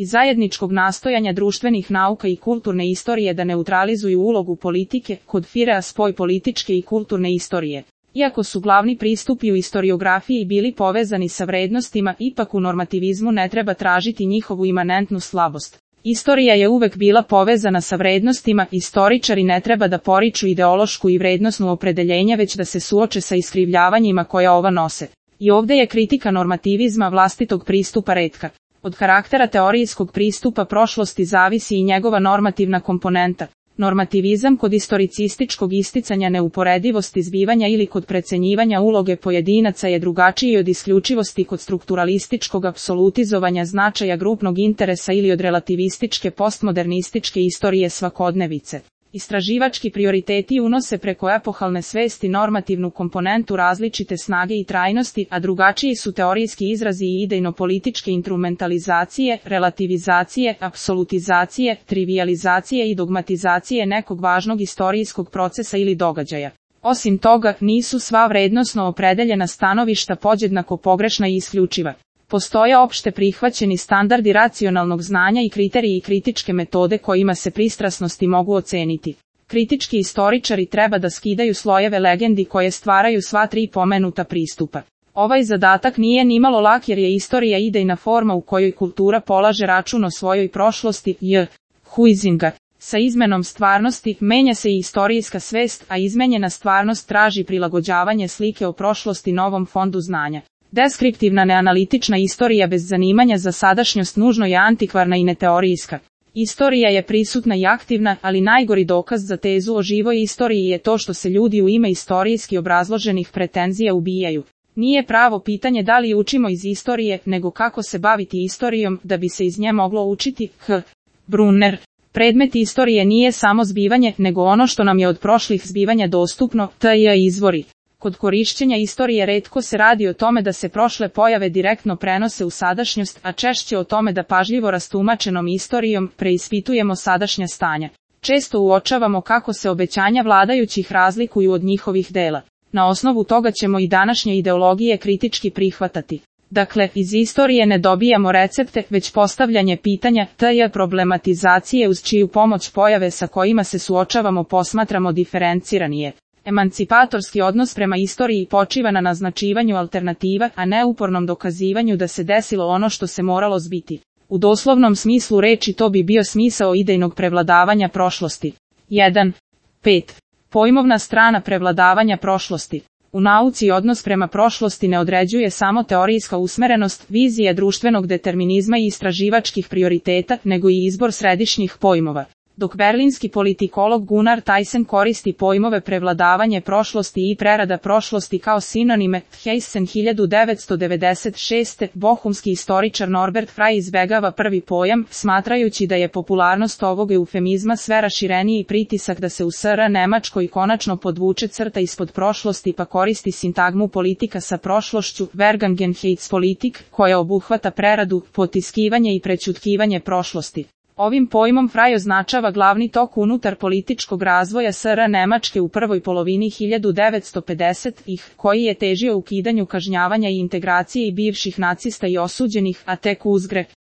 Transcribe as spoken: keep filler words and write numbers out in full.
i zajedničkog nastojanja društvenih nauka i kulturne istorije da neutralizuju ulogu politike, kod Firea spoj političke i kulturne istorije. Iako su glavni pristupi u istoriografiji bili povezani sa vrednostima, ipak u normativizmu ne treba tražiti njihovu imanentnu slabost. Istorija je uvek bila povezana sa vrednostima, istoričari ne treba da poriču ideološku i vrednosnu opredeljenja već da se suoče sa iskrivljavanjima koja ova nose. I ovde je kritika normativizma vlastitog pristupa retka. Od karaktera teorijskog pristupa prošlosti zavisi i njegova normativna komponenta. Normativizam kod istoricističkog isticanja neuporedivosti zbivanja ili kod precenjivanja uloge pojedinaca je drugačiji od isključivosti kod strukturalističkog apsolutizovanja značaja grupnog interesa ili od relativističke postmodernističke istorije svakodnevice. Istraživački prioriteti unose preko epohalne svesti normativnu komponentu različite snage i trajnosti, a drugačiji su teorijski izrazi i idejno-političke instrumentalizacije, relativizacije, apsolutizacije, trivijalizacije i dogmatizacije nekog važnog istorijskog procesa ili događaja. Osim toga, nisu sva vrednosno opredeljena stanovišta podjednako pogrešna i isključiva. Postoje opšte prihvaćeni standardi racionalnog znanja i kriteriji i kritičke metode kojima se pristrasnosti mogu oceniti. Kritički istoričari treba da skidaju slojeve legendi koje stvaraju sva tri pomenuta pristupa. Ovaj zadatak nije nimalo lak jer je istorija idejna forma u kojoj kultura polaže račun o svojoj prošlosti, j. Huizinga. Sa izmenom stvarnosti menja se i istorijska svest, a izmenjena stvarnost traži prilagođavanje slike o prošlosti novom fondu znanja. Deskriptivna neanalitična istorija bez zanimanja za sadašnjost nužno je antikvarna i neteorijska. Istorija je prisutna i aktivna, ali najgori dokaz za tezu o živoj istoriji je to što se ljudi u ime istorijski obrazloženih pretenzija ubijaju. Nije pravo pitanje da li učimo iz istorije, nego kako se baviti istorijom, da bi se iz nje moglo učiti. H. Brunner. Predmet istorije nije samo zbivanje, nego ono što nam je od prošlih zbivanja dostupno, tj. izvori. Kod korišćenja istorije retko se radi o tome da se prošle pojave direktno prenose u sadašnjost, a češće o tome da pažljivo rastumačenom istorijom preispitujemo sadašnja stanja. Često uočavamo kako se obećanja vladajućih razlikuju od njihovih dela. Na osnovu toga ćemo i današnje ideologije kritički prihvatati. Dakle, iz istorije ne dobijamo recepte, već postavljanje pitanja, tj. problematizacije uz čiju pomoć pojave sa kojima se suočavamo posmatramo diferenciranije. Emancipatorski odnos prema istoriji počiva na naznačivanju alternativa, a ne upornom dokazivanju da se desilo ono što se moralo zbiti. U doslovnom smislu reči to bi bio smisao idejnog prevladavanja prošlosti. jedan. pet. Pojmovna strana prevladavanja prošlosti. U nauci odnos prema prošlosti ne određuje samo teorijska usmerenost, vizije društvenog determinizma i istraživačkih prioriteta, nego i izbor središnjih pojmova. Dok berlinski politikolog Gunnar Thyssen koristi pojmove prevladavanje prošlosti i prerada prošlosti kao sinonime, Thyssen hiljadu devetsto devedeset šeste. bohumski istoričar Norbert Frey izbegava prvi pojam, smatrajući da je popularnost ovog eufemizma sve rašireniji pritisak da se u S R Nemačkoj konačno podvuče crta ispod prošlosti pa koristi sintagmu politika sa prošlošću, Vergangenheitspolitik, koja obuhvata preradu, potiskivanje i prećutkivanje prošlosti. Ovim pojmom Frey označava glavni tok unutar političkog razvoja S R Nemačke u prvoj polovini hiljadu devetsto pedesetih, koji je težio ukidanju kažnjavanja i integracije i bivših nacista i osuđenih, a tek uzgre